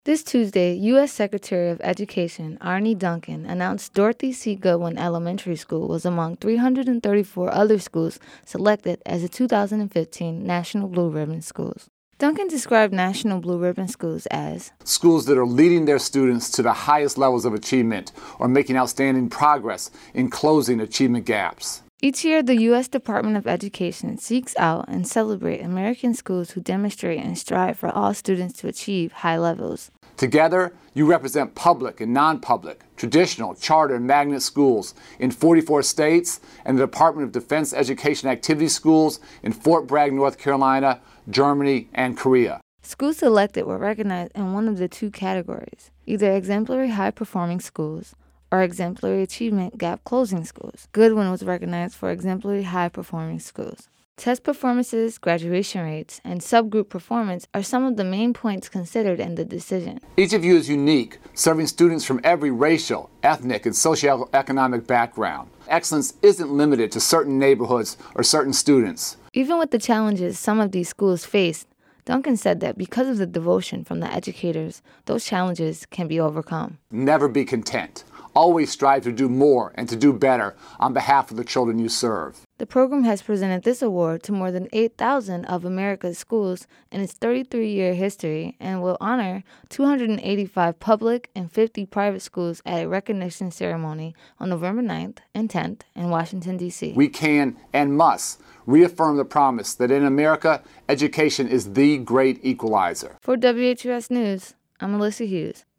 This Tuesday, U.S. Secretary of Education Arne Duncan announced Dorothy C. Goodwin Elementary School was among 334 other schools selected as the 2015 National Blue Ribbon Schools. Duncan described National Blue Ribbon Schools as schools that are leading their students to the highest levels of achievement or making outstanding progress in closing achievement gaps. Each year, the U.S. Department of Education seeks out and celebrates American schools who demonstrate and strive for all students to achieve high levels. Together, you represent public and non-public, traditional, charter, and magnet schools in 44 states and the Department of Defense Education Activity Schools in Fort Bragg, North Carolina, Germany, and Korea. Schools selected were recognized in one of the two categories, either exemplary high-performing schools or exemplary achievement gap closing schools. Goodwin was recognized for exemplary high-performing schools. Test performances, graduation rates, and subgroup performance are some of the main points considered in the decision. Each of you is unique, serving students from every racial, ethnic, and socioeconomic background. Excellence isn't limited to certain neighborhoods or certain students. Even with the challenges some of these schools faced, Duncan said that because of the devotion from the educators, those challenges can be overcome. Never be content. Always strive to do more and to do better on behalf of the children you serve. The program has presented this award to more than 8,000 of America's schools in its 33-year history and will honor 285 public and 50 private schools at a recognition ceremony on November 9th and 10th in Washington, D.C. We can and must reaffirm the promise that in America, education is the great equalizer. For WHUS News, I'm Melissa Hughes.